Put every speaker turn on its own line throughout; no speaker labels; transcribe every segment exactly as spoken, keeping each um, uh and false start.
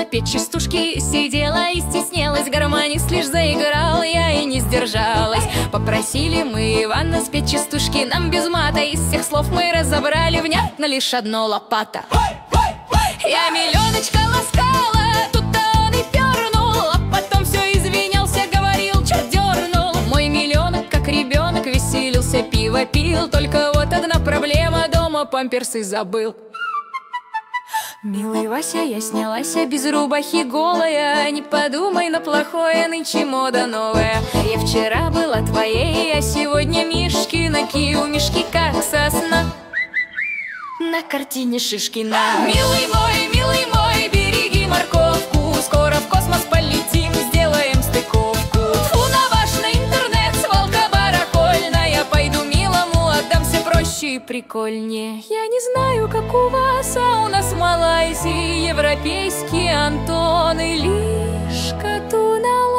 печи стушки сидела и стеснялась. Гармонист лишь заиграл, я и не сдержалась. Попросили мы Ивана спеть частушки нам без мата. Из всех слов мы разобрали внятно лишь одно: лопата. Я миллионочка ласкала, тут-то он и пернул, а потом все извинялся, говорил, чё дернул. Мой миллионок, как ребенок, веселился, пиво пил. Только вот одна проблема: дома памперсы забыл. Милый Вася, я снялась без рубахи голая. Не подумай на плохое, нынче мода новая. Я вчера была твоей, а сегодня Мишкина. Кию мешки, как сосна, на картине Шишкина. Милый мой, милый мой, береги морковку. Скоро в космос полетим, сделаем стыковку. Фу на ваш на интернет, свалка барахольная. Пойду милому отдамся, проще и прикольнее. Я не знаю, как у вас, а у нас в Малайзии европейский Антон и лишь коту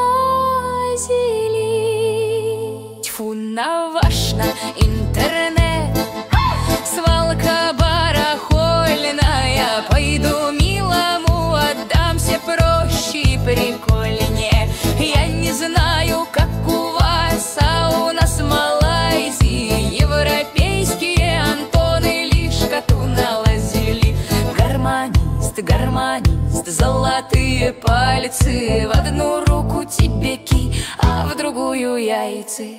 налазили. Тьфу на ваш на интернет, свалка барахольная. Пойду милому отдамся, проще и прикольнее. Я не знаю, как у вас, а у нас в Малайзии европейские Антоны лишь коту налазили. Гармонист, гармонист, золотые пальцы. В одну руку тебе ки, а в другую яйцы.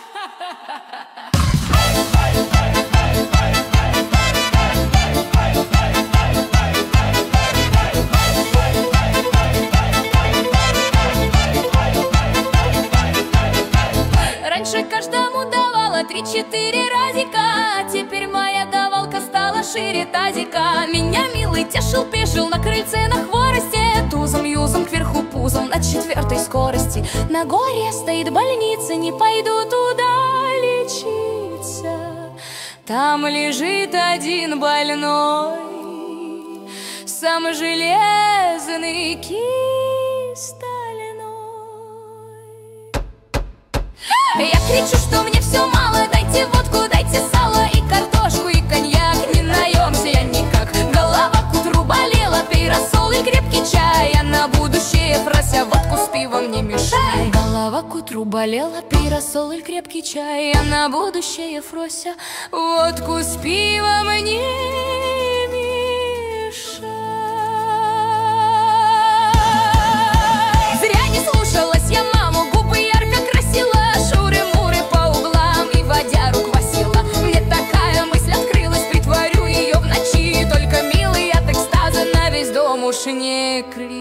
Раньше каждому давала три-четыре разика, а теперь моя давалка стала шире тазика. Меня милый тешил, пешил на крыльце на хворосте, тузом, юзом, кверху пузом на четвертой скорости. На горе стоит больница, не пойду туда лечиться. Там лежит один больной, сам железный кисть стальной. Я кричу, что мне все мало, дайте водку, дайте сало и картошку, и коньяк. Не наемся я никак, голова к утру болела, пей рассол и крепкий чай. А на будущее фрася, водку с пивом не мешай. Голова к утру болела, пей рассол и крепкий чай. А на будущее фрося, водку с пивом не мешай. Зря не слушалась я маму, губы ярко красила, шуры-муры по углам и водяру квасила. Мне такая мысль открылась, притворю ее в ночи. Только милый от экстаза на весь дом уж не кричи.